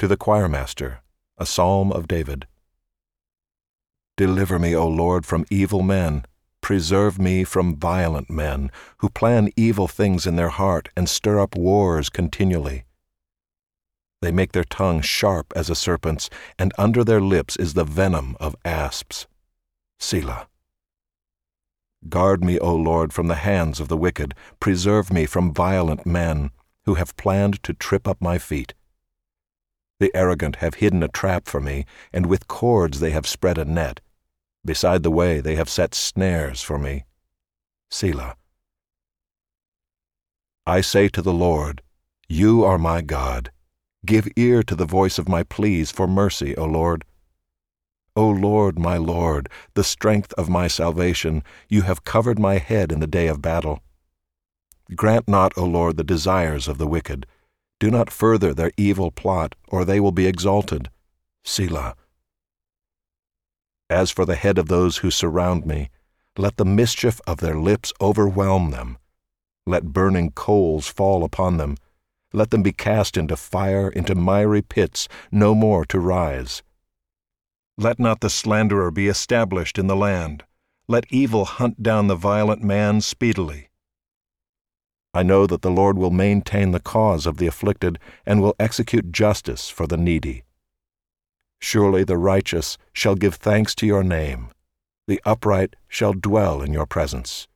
To the choirmaster, a psalm of David. Deliver me, O Lord, from evil men. Preserve me from violent men, who plan evil things in their heart and stir up wars continually. They make their tongue sharp as a serpent's, and under their lips is the venom of asps. Selah. Guard me, O Lord, from the hands of the wicked. Preserve me from violent men, who have planned to trip up my feet. The arrogant have hidden a trap for me, and with cords they have spread a net. Beside the way they have set snares for me. Selah. I say to the Lord, You are my God. Give ear to the voice of my pleas for mercy, O Lord. O Lord, my Lord, the strength of my salvation, you have covered my head in the day of battle. Grant not, O Lord, the desires of the wicked. Do not further their evil plot, or they will be exalted. Selah. As for the head of those who surround me, let the mischief of their lips overwhelm them. Let burning coals fall upon them. Let them be cast into fire, into miry pits, no more to rise. Let not the slanderer be established in the land. Let evil hunt down the violent man speedily. I know that the Lord will maintain the cause of the afflicted and will execute justice for the needy. Surely the righteous shall give thanks to your name. The upright shall dwell in your presence.